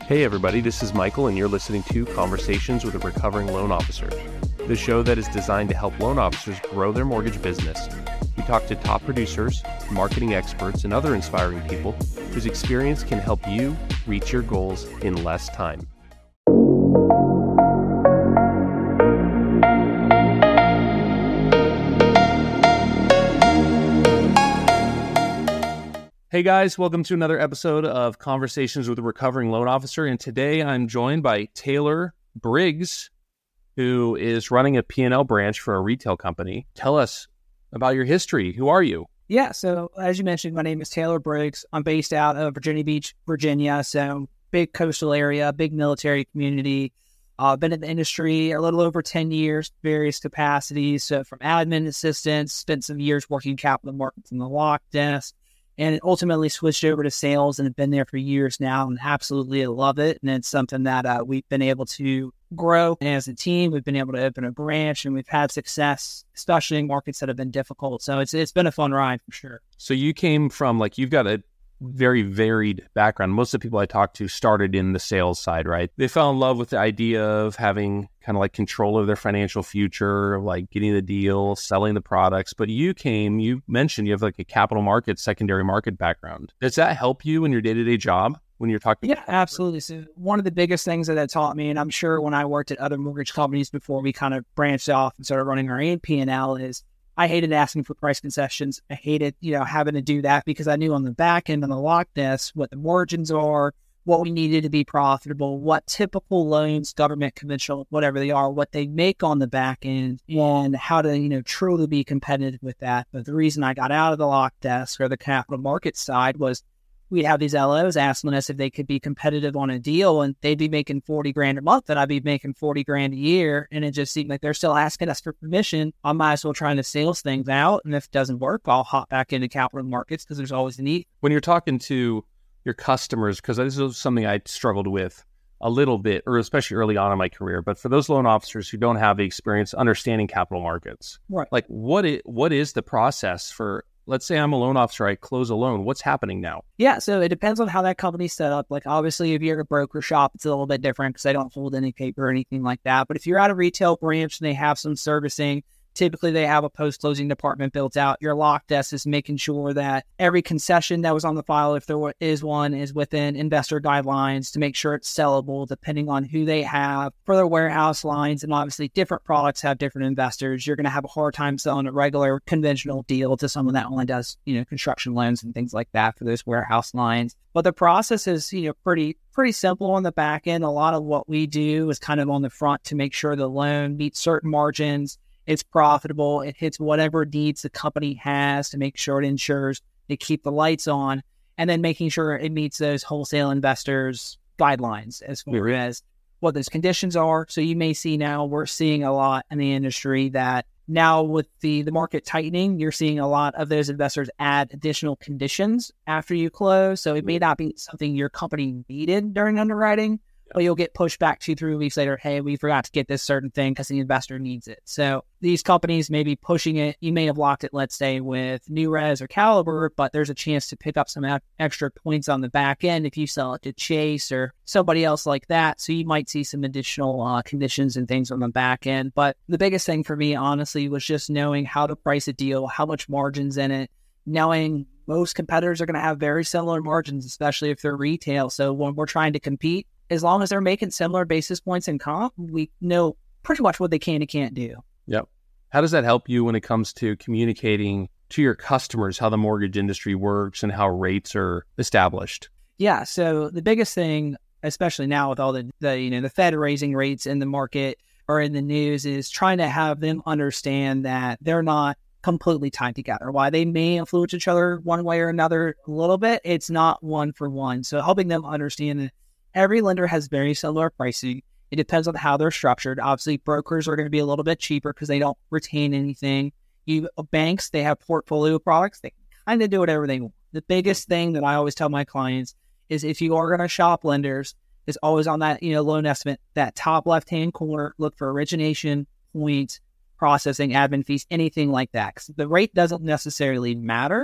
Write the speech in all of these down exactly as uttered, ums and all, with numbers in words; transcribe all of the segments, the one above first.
Hey everybody, this is Michael and you're listening to Conversations with a Recovering Loan Officer, the show that is designed to help loan officers grow their mortgage business. We talk to top producers, marketing experts, and other inspiring people whose experience can help you reach your goals in less time. Hey guys, welcome to another episode of Conversations with a Recovering Loan Officer. And today I'm joined by Taylor Briggs, who is running a P and L branch for a retail company. Tell us about your history. Who are you? Yeah, so as you mentioned, my name is Taylor Briggs. I'm based out of Virginia Beach, Virginia. So big coastal area, big military community. I've uh, been in the industry a little over ten years, various capacities. So from admin assistants, spent some years working capital markets in the lock desk, and ultimately switched over to sales and have been there for years now and absolutely love it. And it's something that uh, we've been able to grow as a team. We've been able to open a branch and we've had success, especially in markets that have been difficult. So it's it's been a fun ride for sure. So you came from, like, you've got a very varied background. Most of the people I talked to started in the sales side, right? They fell in love with the idea of having kind of like control of their financial future, like getting the deal, selling the products. But you came, you mentioned you have like a capital market, secondary market background. Does that help you in your day-to-day job when you're talking? Yeah, absolutely. So one of the biggest things that that taught me, and I'm sure when I worked at other mortgage companies before we kind of branched off and started running our own P and L, is I hated asking for price concessions. I hated, you know, having to do that because I knew on the back end on the lock desk what the margins are, what we needed to be profitable, what typical loans, government, conventional, whatever they are, what they make on the back end, and how to, you know, truly be competitive with that. But the reason I got out of the lock desk or the capital market side was we'd have these L Os asking us if they could be competitive on a deal, and they'd be making forty grand a month and I'd be making forty grand a year. And it just seemed like they're still asking us for permission. I might as well try to sales things out. And if it doesn't work, I'll hop back into capital markets because there's always a need. When you're talking to your customers, because this is something I struggled with a little bit, or especially early on in my career, but for those loan officers who don't have the experience understanding capital markets, right? Like what is, what is the process for, let's say I'm a loan officer, I close a loan. What's happening now? Yeah, so it depends on how that company's set up. Like, obviously, if you're at a broker shop, it's a little bit different because they don't hold any paper or anything like that. But if you're at a retail branch and they have some servicing, typically they have a post-closing department built out. Your lock desk is making sure that every concession that was on the file, if there is one, is within investor guidelines to make sure it's sellable depending on who they have for their warehouse lines. And obviously different products have different investors. You're going to have a hard time selling a regular conventional deal to someone that only does, you know, construction loans and things like that for those warehouse lines. But the process is, you know, pretty, pretty simple on the back end. A lot of what we do is kind of on the front to make sure the loan meets certain margins. It's profitable. It hits whatever needs the company has to make sure it ensures they keep the lights on, and then making sure it meets those wholesale investors' guidelines as far mm-hmm. as what those conditions are. So you may see now we're seeing a lot in the industry that now with the, the market tightening, you're seeing a lot of those investors add additional conditions after you close. So it may not be something your company needed during underwriting, but you'll get pushed back two, three weeks later. Hey, we forgot to get this certain thing because the investor needs it. So these companies may be pushing it. You may have locked it, let's say, with NewRez or Caliber, but there's a chance to pick up some extra points on the back end if you sell it to Chase or somebody else like that. So you might see some additional uh, conditions and things on the back end. But the biggest thing for me, honestly, was just knowing how to price a deal, how much margin's in it, knowing most competitors are going to have very similar margins, especially if they're retail. So when we're trying to compete, as long as they're making similar basis points in comp, we know pretty much what they can and can't do. Yep. How does that help you when it comes to communicating to your customers how the mortgage industry works and how rates are established? Yeah. So the biggest thing, especially now with all the, the you know, the Fed raising rates in the market or in the news, is trying to have them understand that they're not completely tied together. While they may influence each other one way or another a little bit, it's not one for one. So helping them understand that every lender has very similar pricing. It depends on how they're structured. Obviously, brokers are going to be a little bit cheaper because they don't retain anything. You banks, they have portfolio products. They kind of do whatever they want. The biggest thing that I always tell my clients is if you are going to shop lenders, is always on that, you know, loan estimate, that top left-hand corner, look for origination, points, processing, admin fees, anything like that. 'Cause the rate doesn't necessarily matter.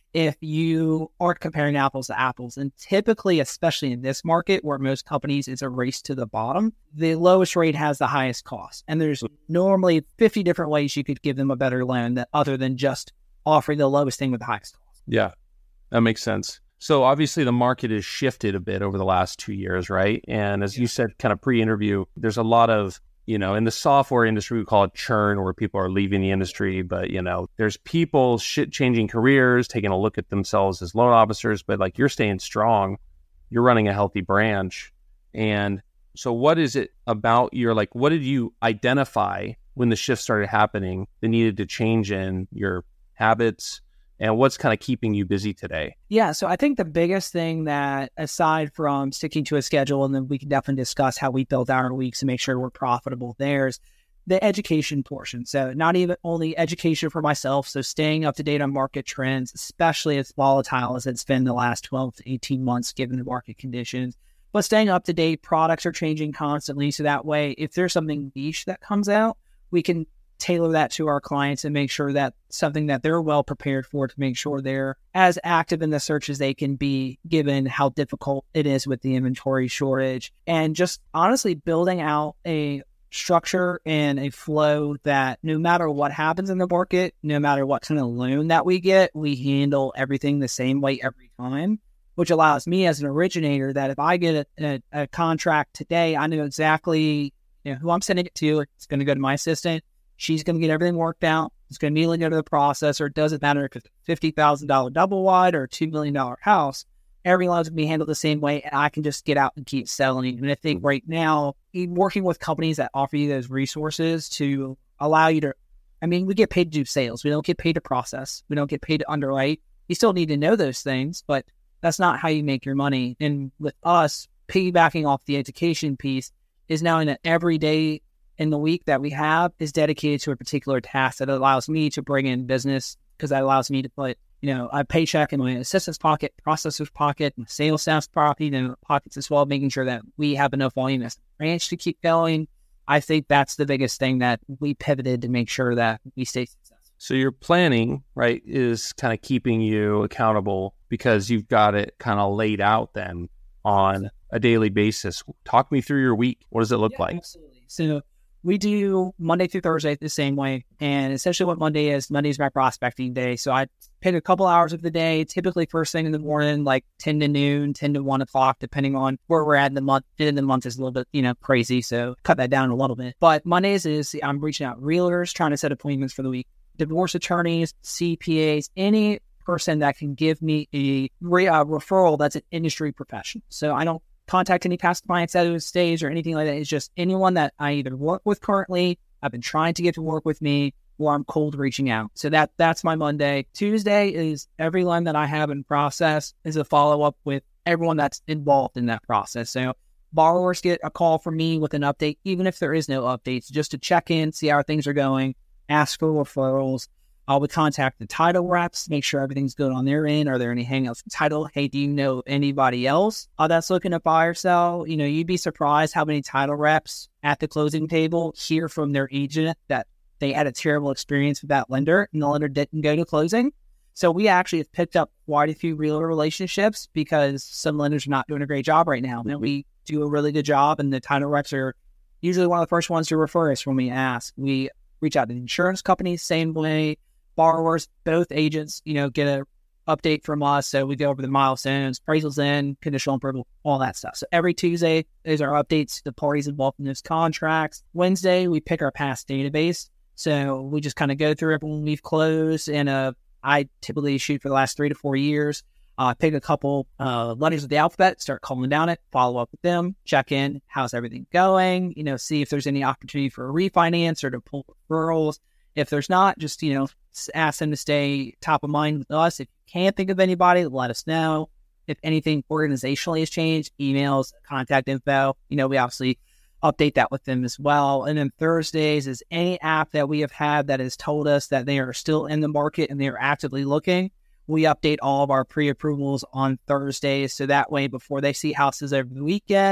if you aren't comparing apples to apples. And typically, especially in this market where most companies it's a race to the bottom, the lowest rate has the highest cost. And there's normally fifty different ways you could give them a better loan that other than just offering the lowest thing with the highest cost. Yeah, that makes sense. So obviously the market has shifted a bit over the last two years, right? And as you said, kind of pre-interview, there's a lot of, you know, in the software industry, we call it churn, where people are leaving the industry. But, you know, there's people shit changing careers, taking a look at themselves as loan officers. But like, you're staying strong. You're running a healthy branch. And so what is it about your, like, what did you identify when the shift started happening that needed to change in your habits? And what's kind of keeping you busy today? Yeah, so I think the biggest thing that, aside from sticking to a schedule, and then we can definitely discuss how we build our weeks to make sure we're profitable, there's the education portion. So not even only education for myself, so staying up to date on market trends, especially as volatile as it's been the last twelve to eighteen months, given the market conditions, but staying up to date. Products are changing constantly. So that way, if there's something niche that comes out, we can tailor that to our clients and make sure that something that they're well prepared for, to make sure they're as active in the search as they can be, given how difficult it is with the inventory shortage. And just honestly building out a structure and a flow that no matter what happens in the market, no matter what kind of loan that we get, we handle everything the same way every time, which allows me as an originator that if I get a, a, a contract today, I know exactly, you know, who I'm sending it to. It's going to go to my assistant. She's going to get everything worked out. It's going to immediately go to the processor. It doesn't matter if it's a fifty thousand dollars double wide or a two million dollars house. Every loan's going to be handled the same way, and I can just get out and keep selling. And I think right now, working with companies that offer you those resources to allow you to, I mean, we get paid to do sales. We don't get paid to process. We don't get paid to underwrite. You still need to know those things, but that's not how you make your money. And with us, piggybacking off the education piece is now in an everyday in the week that we have is dedicated to a particular task that allows me to bring in business, because that allows me to put, you know, a paycheck in my assistant's pocket, processor's pocket, and sales staff's pocket, and pockets as well, making sure that we have enough volume as a branch to keep going. I think that's the biggest thing that we pivoted to make sure that we stay successful. So your planning, right, is kind of keeping you accountable because you've got it kind of laid out then on a daily basis. Talk me through your week. What does it look yeah, like? Absolutely. So we do Monday through Thursday the same way. And essentially what Monday is, Monday is my prospecting day. So I pick a couple hours of the day, typically first thing in the morning, like ten to noon, ten to one o'clock, depending on where we're at in the month. In the month is a little bit, you know, crazy. So cut that down a little bit. But Mondays is I'm reaching out realtors, trying to set appointments for the week, divorce attorneys, C P As, any person that can give me a re- uh, referral that's an industry professional. So I don't contact any past clients at this stage or anything like that. It's just anyone that I either work with currently, I've been trying to get to work with me, or I'm cold reaching out. So that that's my Monday. Tuesday is every loan that I have in process is a follow-up with everyone that's involved in that process. So borrowers get a call from me with an update, even if there is no updates, just to check in, see how things are going, ask for referrals. I would contact the title reps, make sure everything's good on their end. Are there any hangouts in title? Hey, do you know anybody else uh, that's looking to buy or sell? You know, you'd be surprised how many title reps at the closing table hear from their agent that they had a terrible experience with that lender and the lender didn't go to closing. So we actually have picked up quite a few realtor relationships because some lenders are not doing a great job right now. And we do a really good job, and the title reps are usually one of the first ones to refer us when we ask. We reach out to insurance companies, same way. Borrowers, both agents, you know, get a update from us. So we go over the milestones, appraisals in, conditional approval, all that stuff. So every Tuesday is our updates to the parties involved in those contracts. Wednesday, we pick our past database. So we just kind of go through everyone we've closed. And uh, I typically shoot for the last three to four years. Uh, pick a couple uh, letters of the alphabet, start calling down it, follow up with them, check in, how's everything going, you know, see if there's any opportunity for a refinance or to pull referrals. If there's not, just, you know, ask them to stay top of mind with us. If you can't think of anybody, let us know. If anything organizationally has changed, emails, contact info, you know, we obviously update that with them as well. And then Thursdays is any app that we have had that has told us that they are still in the market and they are actively looking. We update all of our pre-approvals on Thursdays. So that way, before they see houses over the weekend,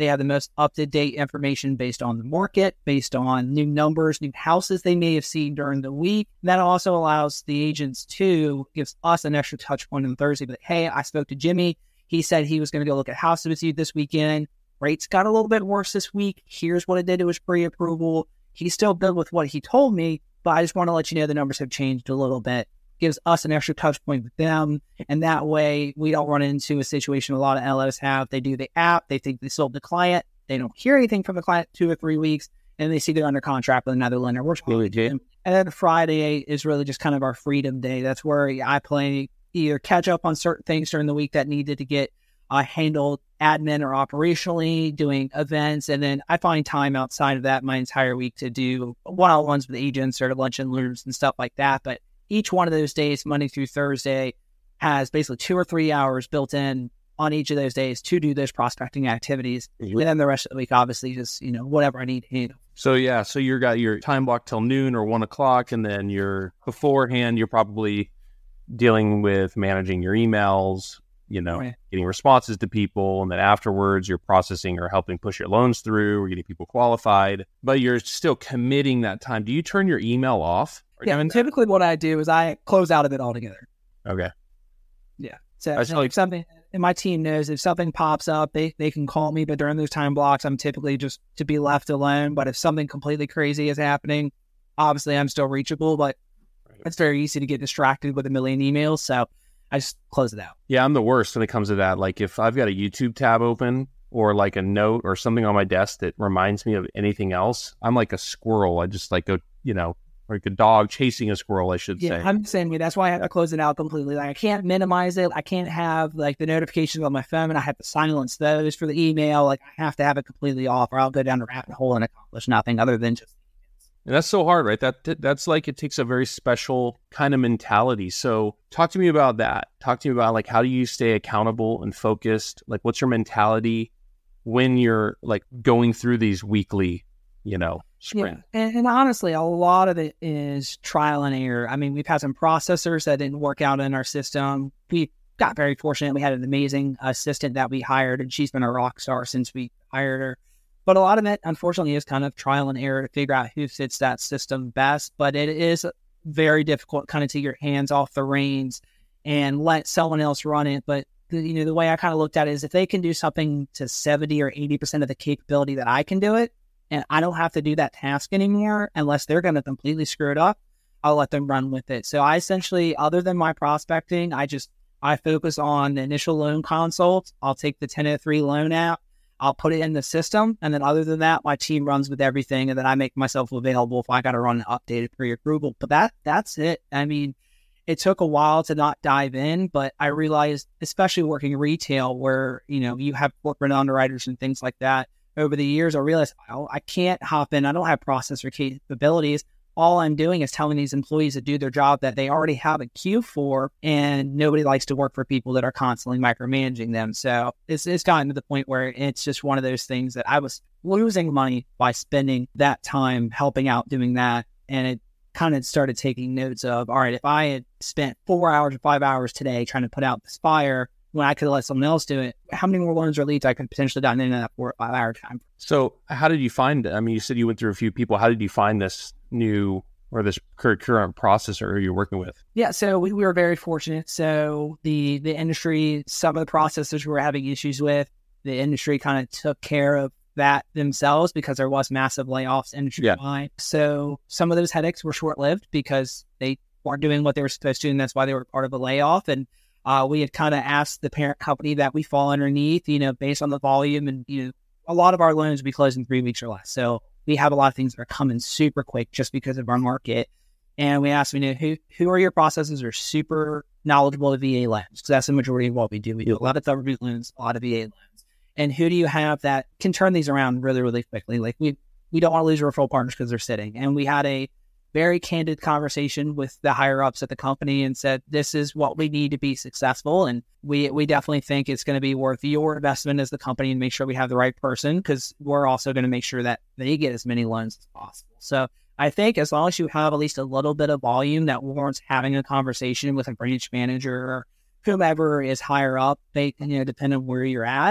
They have the most up-to-date information based on the market, based on new numbers, new houses they may have seen during the week. That also allows the agents to, gives us an extra touch point on Thursday. But hey, I spoke to Jimmy. He said he was going to go look at houses with you this weekend. Rates got a little bit worse this week. Here's what it did to his pre-approval. He's still good with what he told me, but I just want to let you know the numbers have changed a little bit. Gives us an extra touch point with them. And that way we don't run into a situation a lot of L Os have. They do the app. They think they sold the client. They don't hear anything from the client two or three weeks. And they see they're under contract with another lender. We're really good. And then Friday is really just kind of our freedom day. That's where I play either catch up on certain things during the week that needed to get uh, handled admin or operationally, doing events. And then I find time outside of that my entire week to do one-on-ones with agents or lunch and learns and stuff like that. But each one of those days, Monday through Thursday, has basically two or three hours built in on each of those days to do those prospecting activities. Mm-hmm. And then the rest of the week, obviously, just, you know, whatever I need to handle. So, yeah, so you got your time block till noon or one o'clock, and then you're beforehand, you're probably dealing with managing your emails, you know, right. getting responses to people. And then afterwards, you're processing or helping push your loans through or getting people qualified. But you're still committing that time. Do you turn your email off? Yeah, and typically what I do is I close out of it altogether. Okay. Yeah. So if like something, and my team knows if something pops up, they, they can call me. But during those time blocks, I'm typically just to be left alone. But if something completely crazy is happening, obviously I'm still reachable. But it's very easy to get distracted with a million emails. So I just close it out. Yeah, I'm the worst when it comes to that. Like if I've got a YouTube tab open or like a note or something on my desk that reminds me of anything else, I'm like a squirrel. I just like go, you know, like a dog chasing a squirrel, I should yeah, say. Yeah, I'm the same way. That's why I have to close it out completely. Like I can't minimize it. I can't have like the notifications on my phone, and I have to silence those for the email. Like I have to have it completely off, or I'll go down a rabbit hole and accomplish nothing other than just. And that's so hard, right? That that's like it takes a very special kind of mentality. So talk to me about that. Talk to me about like how do you stay accountable and focused? Like what's your mentality when you're like going through these weekly, you know, sprint? Yeah. And, and honestly, a lot of it is trial and error. I mean, we've had some processors that didn't work out in our system. We got very fortunate. We had an amazing assistant that we hired, and she's been a rock star since we hired her. But a lot of it, unfortunately, is kind of trial and error to figure out who fits that system best. But it is very difficult kind of to take your hands off the reins and let someone else run it. But, the, you know, the way I kind of looked at it is if they can do something to seventy or eighty percent of the capability that I can do it, and I don't have to do that task anymore unless they're going to completely screw it up, I'll let them run with it. So I essentially, other than my prospecting, I just, I focus on the initial loan consult. I'll take the ten oh three loan app. I'll put it in the system. And then other than that, my team runs with everything. And then I make myself available if I got to run an updated pre-approval. But that that's it. I mean, it took a while to not dive in, but I realized, especially working retail where, you know, you have corporate underwriters and things like that, over the years, I realized oh, I can't hop in. I don't have processor capabilities. All I'm doing is telling these employees to do their job that they already have a queue for, and nobody likes to work for people that are constantly micromanaging them. So it's, it's gotten to the point where it's just one of those things that I was losing money by spending that time helping out doing that. And it kind of started taking notes of, all right, if I had spent four hours or five hours today trying to put out this fire when I could have let someone else do it, how many more loans or leads I could potentially gotten in that four or five hour time. So how did you find it? I mean, you said you went through a few people. How did you find this new or this current processor you're working with? Yeah, so we, we were very fortunate. So the the industry, some of the processors we were having issues with, the industry kind of took care of that themselves because there was massive layoffs industry-wide. Yeah. So some of those headaches were short-lived because they weren't doing what they were supposed to, and that's why they were part of a layoff. And uh, we had kind of asked the parent company that we fall underneath, you know, based on the volume, and you know, a lot of our loans we close in three weeks or less. So we have a lot of things that are coming super quick just because of our market. And we asked, you know, who who are your processors who are super knowledgeable of V A loans? Because that's the majority of what we do. We do a lot of government loans, a lot of V A loans. And who do you have that can turn these around really, really quickly? Like we we don't want to lose referral partners because they're sitting. And we had a very candid conversation with the higher ups at the company and said, this is what we need to be successful. And we we definitely think it's going to be worth your investment as the company and make sure we have the right person, because we're also going to make sure that they get as many loans as possible. So I think as long as you have at least a little bit of volume that warrants having a conversation with a branch manager or whomever is higher up, they, you know, depending on where you're at,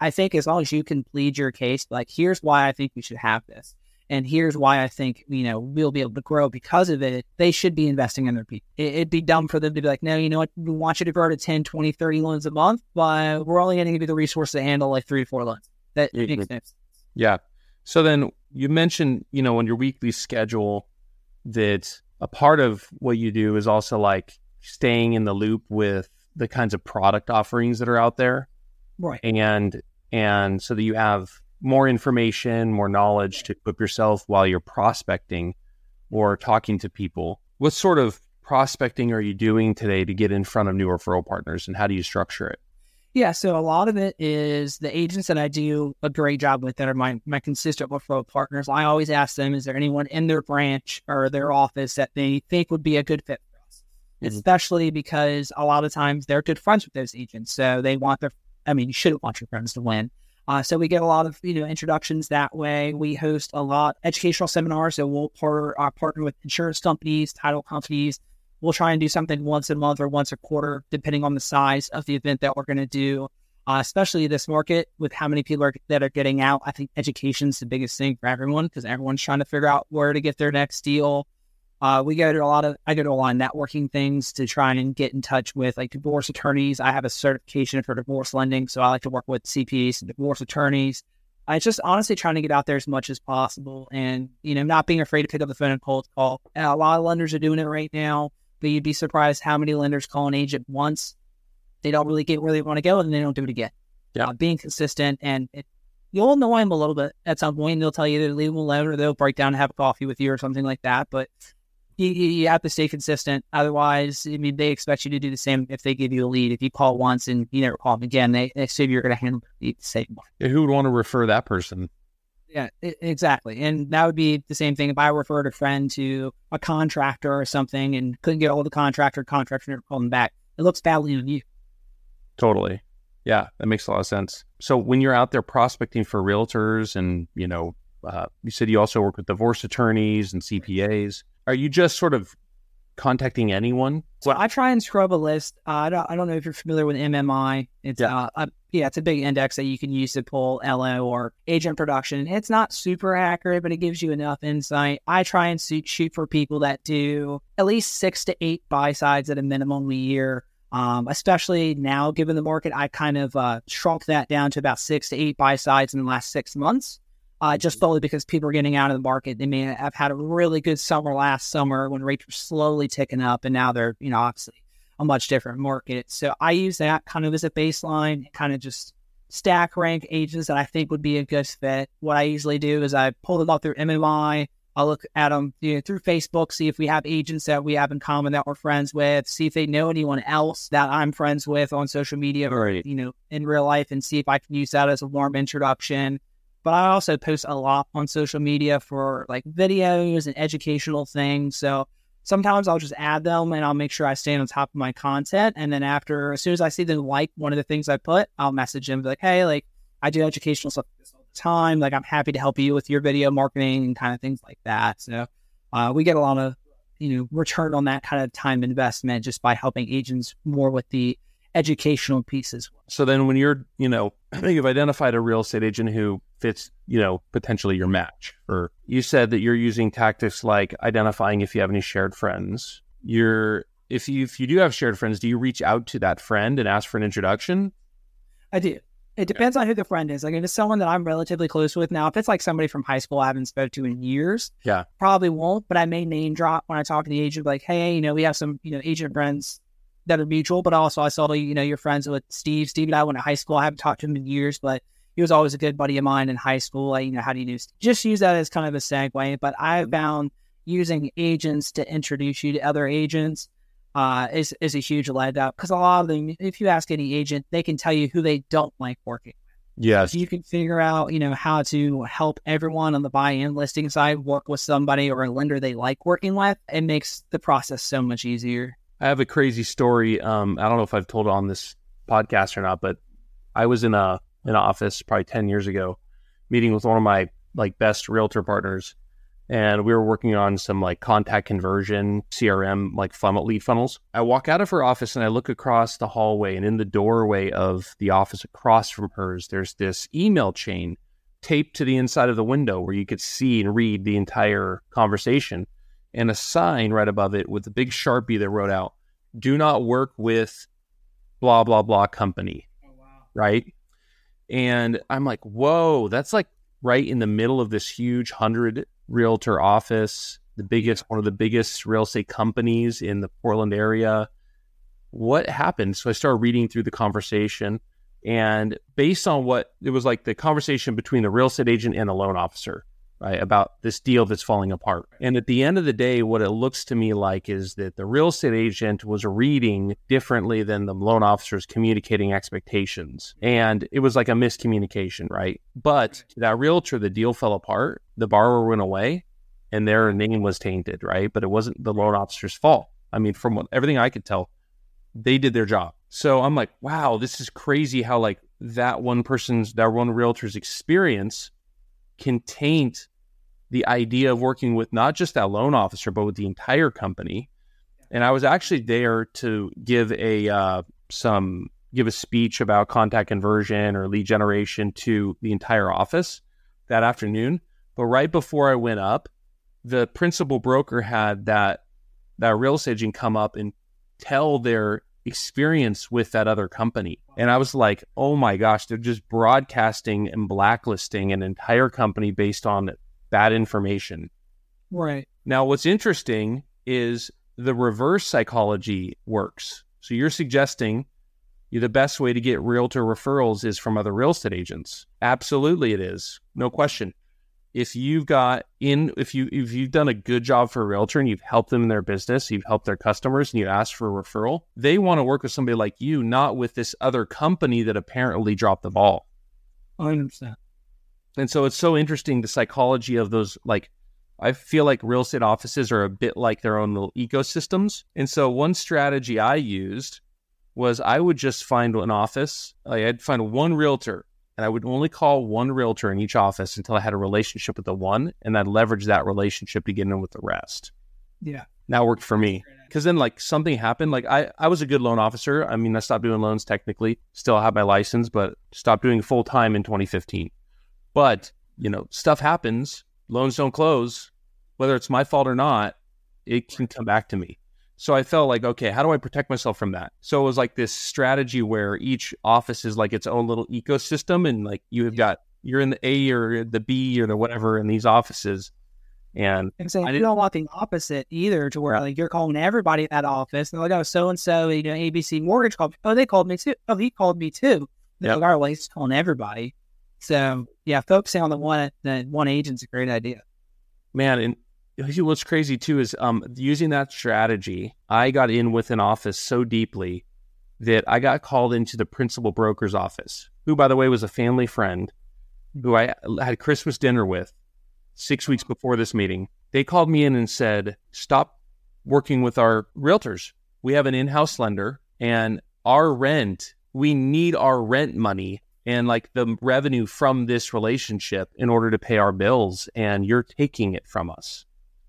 I think as long as you can plead your case, like, here's why I think we should have this. And here's why I think, you know, we'll be able to grow because of it. They should be investing in their people. It, it'd be dumb for them to be like, no, you know what? We want you to grow to ten, twenty, thirty loans a month, but we're only going to give you the resource to handle like three to four loans. That Yeah. makes sense. Yeah. So then you mentioned, you know, on your weekly schedule that a part of what you do is also like staying in the loop with the kinds of product offerings that are out there. Right. And, and so that you have more information, more knowledge to equip yourself while you're prospecting or talking to people. What sort of prospecting are you doing today to get in front of new referral partners, and how do you structure it? Yeah, so a lot of it is the agents that I do a great job with that are my, my consistent referral partners. I always ask them, is there anyone in their branch or their office that they think would be a good fit for us? Mm-hmm. Especially because a lot of times they're good friends with those agents. So they want their, I mean, you shouldn't want your friends to win. Uh, so we get a lot of, you know, introductions that way. We host a lot educational seminars. So we'll par- uh, partner with insurance companies, title companies. We'll try and do something once a month or once a quarter, depending on the size of the event that we're going to do. Uh, especially this market with how many people are, that are getting out. I think education is the biggest thing for everyone because everyone's trying to figure out where to get their next deal. Uh, we go to a lot of, I go to a lot of networking things to try and get in touch with like divorce attorneys. I have a certification for divorce lending, so I like to work with C P As and divorce attorneys. I just honestly trying to get out there as much as possible and, you know, not being afraid to pick up the phone and cold call. And a lot of lenders are doing it right now, but you'd be surprised how many lenders call an agent once. They don't really get where they want to go and they don't do it again. Yeah. Uh, being consistent and it, you'll annoy them a little bit at some point. They'll tell you to leave them alone or they'll break down and have a coffee with you or something like that. But You, you have to stay consistent. Otherwise, I mean, they expect you to do the same if they give you a lead. If you call once and you never call them again, they, they assume you're going to handle the same one. Yeah, who would want to refer that person? Yeah, it, exactly. And that would be the same thing if I referred a friend to a contractor or something and couldn't get hold of the contractor, contractor never called them back. It looks badly on you. Totally. Yeah, that makes a lot of sense. So when you're out there prospecting for realtors and, you know, uh, you said you also work with divorce attorneys and C P As. Are you just sort of contacting anyone? So I try and scrub a list. Uh, I don't. I don't know if you're familiar with M M I. It's yeah. Uh, a, yeah, it's a big index that you can use to pull L O or agent production. It's not super accurate, but it gives you enough insight. I try and shoot, shoot for people that do at least six to eight buy sides at a minimum a year. Um, especially now, given the market, I kind of uh, shrunk that down to about six to eight buy sides in the last six months. Uh, just solely because people are getting out of the market. They may have had a really good summer last summer when rates were slowly ticking up, and now they're, you know, obviously a much different market. So I use that kind of as a baseline, kind of just stack rank agents that I think would be a good fit. What I usually do is I pull them up through M M I. I'll look at them, you know, through Facebook, see if we have agents that we have in common that we're friends with, see if they know anyone else that I'm friends with on social media or, right. you know, in real life, and see if I can use that as a warm introduction. But I also post a lot on social media for like videos and educational things. So sometimes I'll just add them and I'll make sure I stay on top of my content. And then after, as soon as I see them like one of the things I put, I'll message them, be like, hey, like I do educational stuff like this all the time. Like I'm happy to help you with your video marketing and kind of things like that. So uh, we get a lot of, you know, return on that kind of time investment just by helping agents more with the educational pieces. So then when you're, you know, you've identified a real estate agent who fits, you know, potentially your match, or you said that you're using tactics like identifying if you have any shared friends. You're, if you, if you do have shared friends, do you reach out to that friend and ask for an introduction? I do. It depends yeah. on who the friend is. Like if it's someone that I'm relatively close with now, if it's like somebody from high school I haven't spoken to in years, yeah, probably won't, but I may name drop when I talk to the agent, like, hey, you know, we have some, you know, agent friends that are mutual, but also I saw, you know, you're friends with Steve. Steve and I went to high school. I haven't talked to him in years, but he was always a good buddy of mine in high school. Like, you know, how do you do? Just use that as kind of a segue. But I found using agents to introduce you to other agents uh, is, is a huge leg up, because a lot of them, if you ask any agent, they can tell you who they don't like working with. Yes. So you can figure out, you know, how to help everyone on the buy-in listing side work with somebody or a lender they like working with. It makes the process so much easier. I have a crazy story. Um, I don't know if I've told it on this podcast or not, but I was in a an office probably ten years ago, meeting with one of my like best realtor partners, and we were working on some like contact conversion, C R M, like funnel lead funnels. I walk out of her office and I look across the hallway, and in the doorway of the office across from hers, there's this email chain taped to the inside of the window where you could see and read the entire conversation, and a sign right above it with a big Sharpie that wrote out, "Do not work with blah, blah, blah company." Oh, wow. Right? And I'm like, whoa, that's like right in the middle of this huge hundred realtor office, the biggest, one of the biggest real estate companies in the Portland area. What happened? So I started reading through the conversation, and based on what it was like the conversation between the real estate agent and the loan officer, right, about this deal that's falling apart. And at the end of the day, what it looks to me like is that the real estate agent was reading differently than the loan officers communicating expectations. And it was like a miscommunication, right? But that realtor, the deal fell apart, the borrower went away, and their name was tainted, right? But it wasn't the loan officer's fault. I mean, from what, everything I could tell, they did their job. So I'm like, wow, this is crazy how like that one person's, that one realtor's experience can taint the idea of working with not just that loan officer, but with the entire company. And I was actually there to give a uh, some give a speech about contact conversion or lead generation to the entire office that afternoon. But right before I went up, the principal broker had that that real estate agent come up and tell their experience with that other company. And I was like, oh my gosh, they're just broadcasting and blacklisting an entire company based on bad information. Right. Now, what's interesting is the reverse psychology works. So you're suggesting the best way to get realtor referrals is from other real estate agents. Absolutely it is. No question. If you've got in, if you, if you've done a good job for a realtor and you've helped them in their business, you've helped their customers and you ask for a referral, they want to work with somebody like you, not with this other company that apparently dropped the ball. one hundred percent. And so it's so interesting, the psychology of those, like, I feel like real estate offices are a bit like their own little ecosystems. And so one strategy I used was I would just find an office, like I'd find one realtor, and I would only call one realtor in each office until I had a relationship with the one, and I'd leverage that relationship to get in with the rest. Yeah. That worked for me. Because then like something happened, like I, I was a good loan officer. I mean, I stopped doing loans technically, still have my license, but stopped doing full time in twenty fifteen. But, you know, stuff happens, loans don't close, whether it's my fault or not, it can come back to me. So I felt like, okay, how do I protect myself from that? So it was like this strategy where each office is like its own little ecosystem, and like you have got, you're in the A or the B or the whatever in these offices. And And so I you didn't, don't want the opposite either, to where like you're calling everybody at that office. And they're like, oh, so and so, you know, A B C Mortgage called. Oh, they called me too. Oh, he called me too. They're Yep. like, all right, well, he's calling everybody. So yeah, focusing on the one the one agent's a great idea. man, and what's crazy too is um, using that strategy, I got in with an office so deeply that I got called into the principal broker's office, who, by the way, was a family friend who I had Christmas dinner with six weeks before this meeting. They called me in and said, stop working with our realtors. We have an in-house lender, and our rent, we need our rent money and like the revenue from this relationship in order to pay our bills, and you're taking it from us.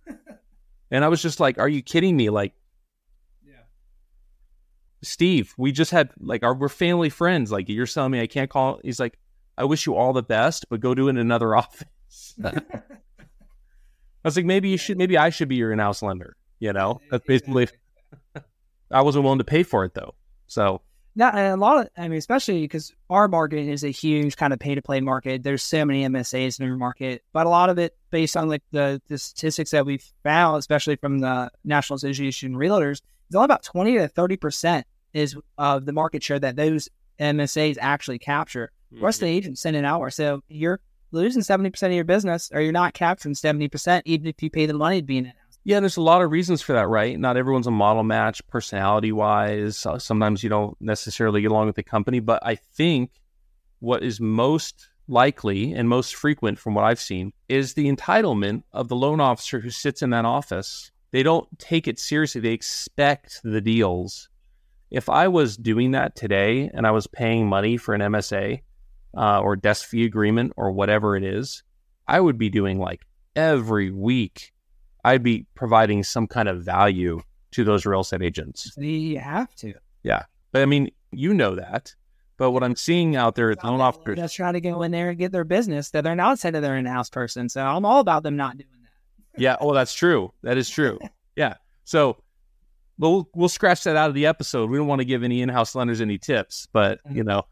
And I was just like, are you kidding me? Like, Yeah. Steve, we just had like our, we're family friends. Like, you're telling me I can't call. He's like, I wish you all the best, but go do it in another office. I was like, maybe you should, maybe I should be your in-house lender. You know, that's basically, I wasn't willing to pay for it though. So No, and a lot of, I mean, especially because our market is a huge kind of pay to play market. There's so many M S As in our market, but a lot of it based on like the, the statistics that we've found, especially from the National Association of Realtors, it's only about twenty to thirty percent is of the market share that those M S As actually capture. The rest of the agents send an hour. So you're losing seventy percent of your business, or you're not capturing seventy percent, even if you pay the money to be in it. yeah, there's a lot of reasons for that, right? Not everyone's a model match personality-wise. Uh, Sometimes you don't necessarily get along with the company. But I think what is most likely and most frequent from what I've seen is the entitlement of the loan officer who sits in that office. They don't take it seriously. They expect the deals. If I was doing that today and I was paying money for an M S A uh, or desk fee agreement or whatever it is, I would be doing like every week I'd be providing some kind of value to those real estate agents. You have to. Yeah. But I mean, you know that. But what I'm seeing out there is loan officers just trying to go in there and get their business that they're not saying they're an in-house person. So I'm all about them not doing that. Yeah. Oh, that's true. That is true. Yeah. So we'll, we'll scratch that out of the episode. We don't want to give any in-house lenders any tips, but you know,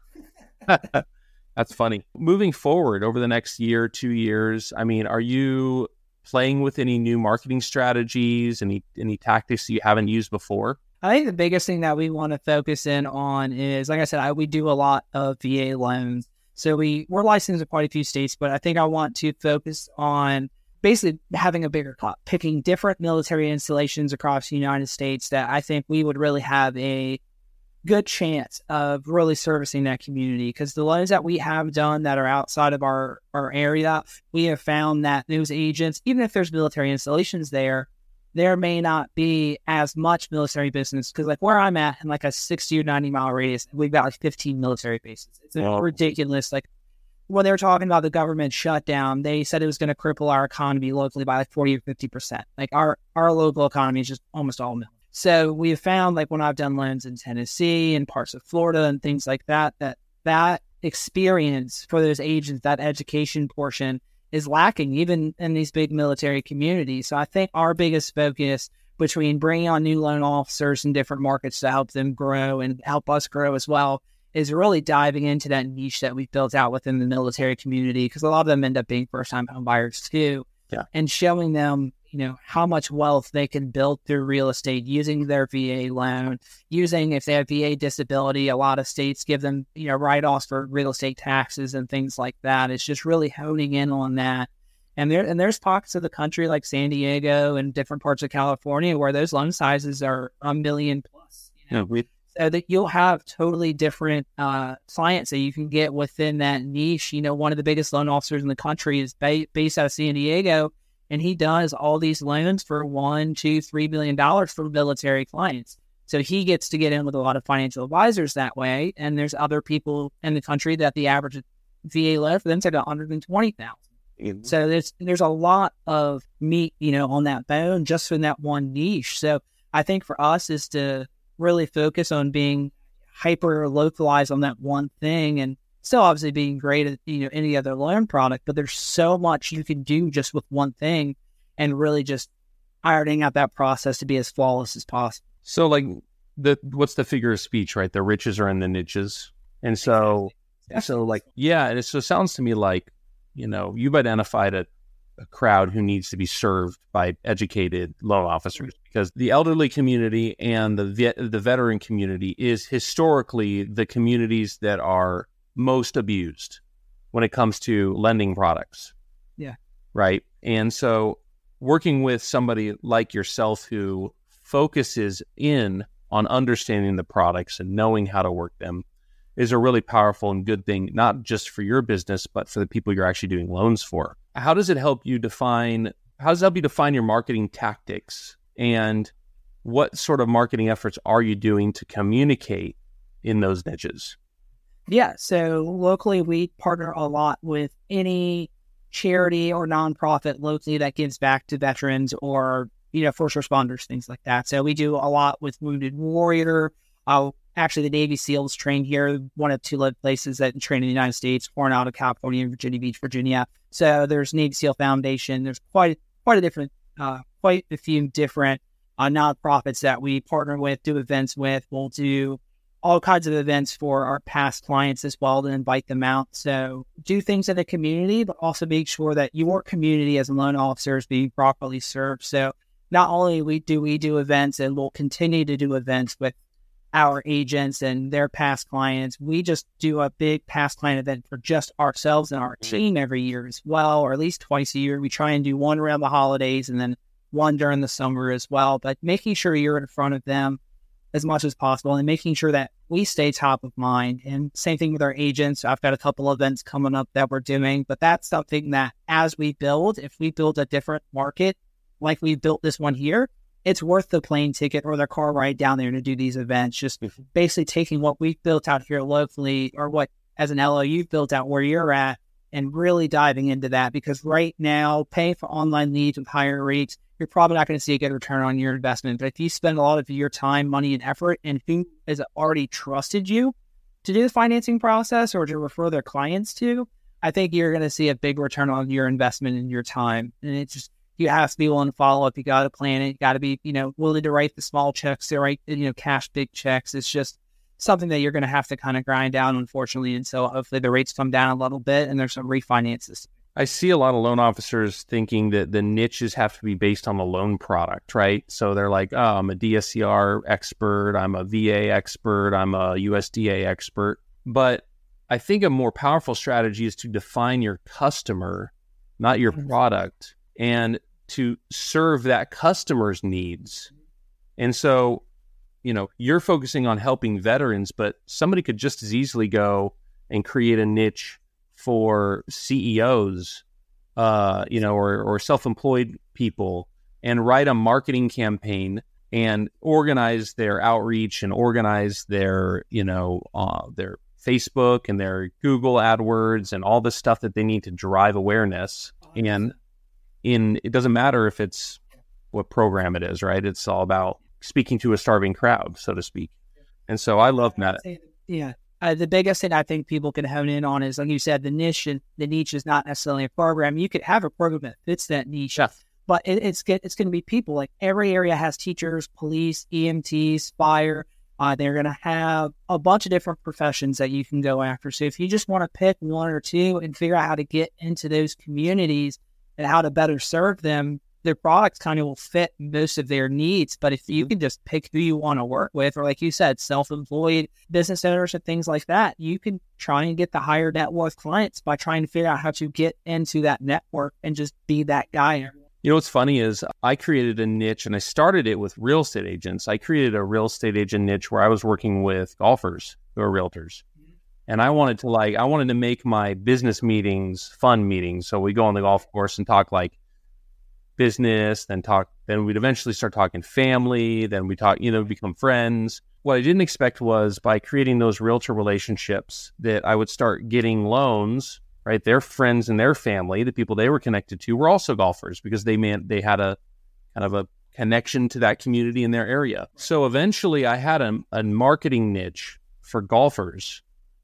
that's funny. Moving forward over the next year, two years, I mean, are you playing with any new marketing strategies, any, any tactics that you haven't used before? I think the biggest thing that we want to focus in on is, like I said, I, we do a lot of V A loans. So we, we're licensed in quite a few states, but I think I want to focus on basically having a bigger club, picking different military installations across the United States that I think we would really have a good chance of really servicing that community. Because the loans that we have done that are outside of our, our area, we have found that those agents, even if there's military installations there, there may not be as much military business, because like where I'm at in like a sixty or ninety mile radius, we've got like fifteen military bases. It's Wow. ridiculous. Like when they were talking about the government shutdown, they said it was going to cripple our economy locally by like forty or fifty percent. Like our, our local economy is just almost all military. So we have found, like when I've done loans in Tennessee and parts of Florida and things like that, that that experience for those agents, that education portion is lacking even in these big military communities. So I think our biggest focus between bringing on new loan officers in different markets to help them grow and help us grow as well is really diving into that niche that we've built out within the military community, because a lot of them end up being first-time home buyers too. Yeah. And showing them, you know, how much wealth they can build through real estate using their V A loan, using, if they have V A disability, a lot of states give them, you know, write-offs for real estate taxes and things like that. It's just really honing in on that. And there, and there's pockets of the country like San Diego and different parts of California where those loan sizes are a million plus. You know? Yeah, we, So that you'll have totally different uh, clients that you can get within that niche. You know, one of the biggest loan officers in the country is ba- based out of San Diego, and he does all these loans for one, two, three million dollars for military clients. So he gets to get in with a lot of financial advisors that way. And there's other people in the country that the average V A loan for them is at one hundred twenty thousand dollars. Mm-hmm. So there's there's a lot of meat, you know, on that bone just in that one niche. So I think for us is to really focus on being hyper localized on that one thing, and still obviously being great at, you know, any other loan product, but there's so much you can do just with one thing and really just ironing out that process to be as flawless as possible. So like the, what's the figure of speech, right? The riches are in the niches. And so, Exactly. so like, yeah. And it so it sounds to me like, you know, you've identified a, a crowd who needs to be served by educated loan officers, because the elderly community and the vet, the veteran community is historically the communities that are most abused when it comes to lending products. Yeah. Right. And so working with somebody like yourself who focuses in on understanding the products and knowing how to work them is a really powerful and good thing, not just for your business, but for the people you're actually doing loans for. How does it help you define, how does it help you define your marketing tactics, and what sort of marketing efforts are you doing to communicate in those niches? Yeah. So locally, we partner a lot with any charity or nonprofit locally that gives back to veterans or, you know, first responders, things like that. So we do a lot with Wounded Warrior. Uh, actually, the Navy SEALs train here, one of two live places that train in the United States, Coronado, California, and Virginia Beach, Virginia. So there's Navy SEAL Foundation. There's quite quite a different, uh, quite a few different uh, nonprofits that we partner with, do events with. We'll do all kinds of events for our past clients as well to invite them out. So do things in the community, but also make sure that your community as a loan officer is being properly served. So not only we do we do events, and we'll continue to do events with our agents and their past clients, we just do a big past client event for just ourselves and our team every year as well, or at least twice a year. We try and do one around the holidays and then one during the summer as well, but making sure you're in front of them as much as possible and making sure that we stay top of mind. And same thing with our agents. I've got a couple of events coming up that we're doing, but that's something that as we build, if we build a different market, like we built this one here, it's worth the plane ticket or the car ride down there to do these events. Just basically taking what we've built out here locally, or what as an L O U built out where you're at, and really diving into that, because right now, paying for online leads with higher rates, you're probably not going to see a good return on your investment. But if you spend a lot of your time, money, and effort, and who has already trusted you to do the financing process or to refer their clients to, I think you're going to see a big return on your investment and your time. And it's just, you have to be willing to follow up. You got to plan it. You got to be, you know, willing to write the small checks, to write, you know, cash big checks. It's just something that you're going to have to kind of grind down, unfortunately. And so hopefully the rates come down a little bit and there's some refinances. I see a lot of loan officers thinking that the niches have to be based on the loan product, right? So they're like, oh, I'm a D S C R expert, I'm a V A expert, I'm a U S D A expert. But I think a more powerful strategy is to define your customer, not your product, and to serve that customer's needs. And so, you know, you're focusing on helping veterans, but somebody could just as easily go and create a niche for C E Os, uh, you know, or, or self-employed people, and write a marketing campaign and organize their outreach and organize their, you know, uh, their Facebook and their Google AdWords and all the stuff that they need to drive awareness. And in, it doesn't matter if it's what program it is, right? It's all about speaking to a starving crowd, so to speak. And so I love that. Yeah. Uh, the biggest thing I think people can hone in on is, like you said, the niche. And the niche is not necessarily a program. You could have a program that fits that niche, yeah. but it, it's it's going to be people. Like every area has teachers, police, E M Ts, fire. Uh, they're going to have a bunch of different professions that you can go after. So if you just want to pick one or two and figure out how to get into those communities and how to better serve them, their products kind of will fit most of their needs. But if you can just pick who you want to work with, or like you said, self-employed business owners and things like that, you can try and get the higher net worth clients by trying to figure out how to get into that network and just be that guy. You know, what's funny is I created a niche, and I started it with real estate agents. I created a real estate agent niche where I was working with golfers who are realtors. And I wanted to like, I wanted to make my business meetings fun meetings. So we go on the golf course and talk like business, then talk, then we'd eventually start talking family, then we talk, you know, become friends. What I didn't expect was by creating those realtor relationships that I would start getting loans, right? Their friends and their family, the people they were connected to, were also golfers because they meant they had a kind of a connection to that community in their area. So eventually I had a, a marketing niche for golfers.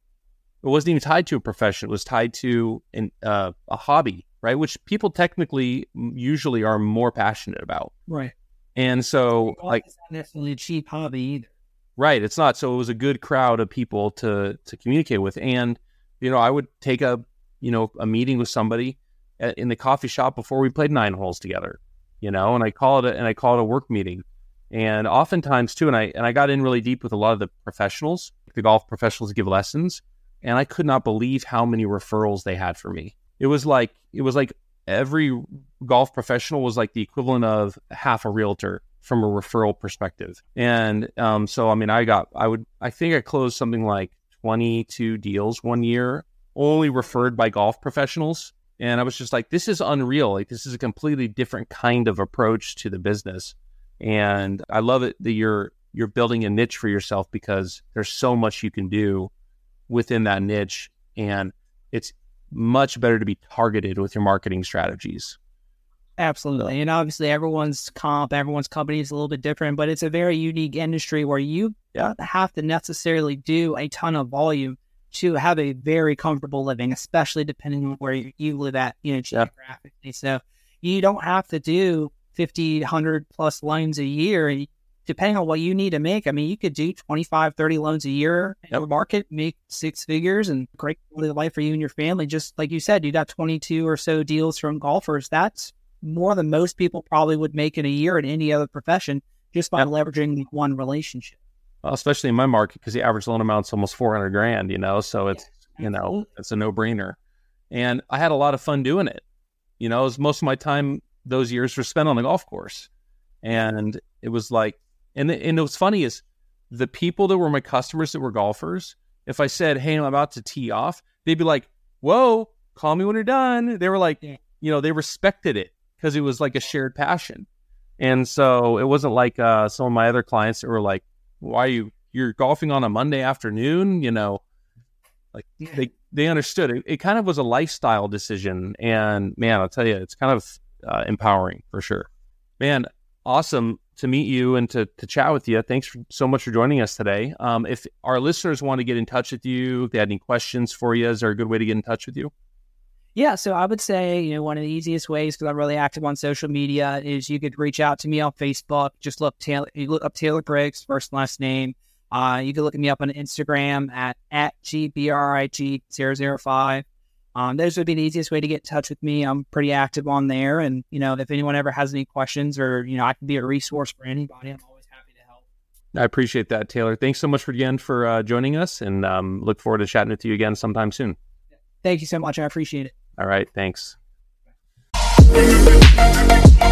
It wasn't even tied to a profession. It was tied to an, uh, a hobby, right? Which people technically usually are more passionate about. Right. And so well, like, it's not necessarily a cheap hobby either. Right. It's not. So it was a good crowd of people to, to communicate with. And, you know, I would take a, you know, a meeting with somebody at, in the coffee shop before we played nine holes together, you know, and I call it a, and I call it a work meeting. And oftentimes too, and I, and I got in really deep with a lot of the professionals, the golf professionals give lessons. And I could not believe how many referrals they had for me. It was like, it was like every golf professional was like the equivalent of half a realtor from a referral perspective. And um, so, I mean, I got, I would, I think I closed something like twenty-two deals one year, only referred by golf professionals. And I was just like, this is unreal. Like, this is a completely different kind of approach to the business. And I love it that you're, you're building a niche for yourself because there's so much you can do within that niche. And it's much better to be targeted with your marketing strategies. Absolutely. And obviously everyone's comp, everyone's company is a little bit different, but it's a very unique industry where you yeah. don't have to necessarily do a ton of volume to have a very comfortable living, especially depending on where you live at, you know, geographically. Yeah. So you don't have to do fifty, one hundred plus loans a year. Depending on what you need to make, I mean, you could do twenty-five, thirty loans a year in yep. your market, make six figures, and great quality of life for you and your family. Just like you said, you got twenty-two or so deals from golfers. That's more than most people probably would make in a year in any other profession just by yep. leveraging one relationship. Well, especially in my market, because the average loan amount's almost four hundred grand, you know, so it's, yeah, you know, it's a no brainer. And I had a lot of fun doing it. You know, as most of my time, those years were spent on the golf course. And it was like, And, the, and what's funny is the people that were my customers that were golfers, if I said, hey, I'm about to tee off, they'd be like, whoa, call me when you're done. They were like, yeah. you know, they respected it because it was like a shared passion. And so it wasn't like uh, some of my other clients that were like, why are you, you're golfing on a Monday afternoon? You know, like they, they understood it. It kind of was a lifestyle decision. And man, I'll tell you, it's kind of uh, empowering for sure. Man, awesome to meet you and to, to chat with you. Thanks for, so much for joining us today. Um, if our listeners want to get in touch with you, if they had any questions for you, is there a good way to get in touch with you? Yeah, so I would say, you know, one of the easiest ways, because I'm really active on social media, is you could reach out to me on Facebook. Just look Taylor, you look up Taylor Briggs, first and last name. Uh, you can look at me up on Instagram at at G B R I G zero zero five. Um, those would be the easiest way to get in touch with me. I'm pretty active on there, and you know, if anyone ever has any questions, or you know, I can be a resource for anybody. I'm always happy to help. I appreciate that, Taylor. Thanks so much for again for uh, joining us, and um, look forward to chatting with you again sometime soon. Thank you so much. I appreciate it. All right. Thanks.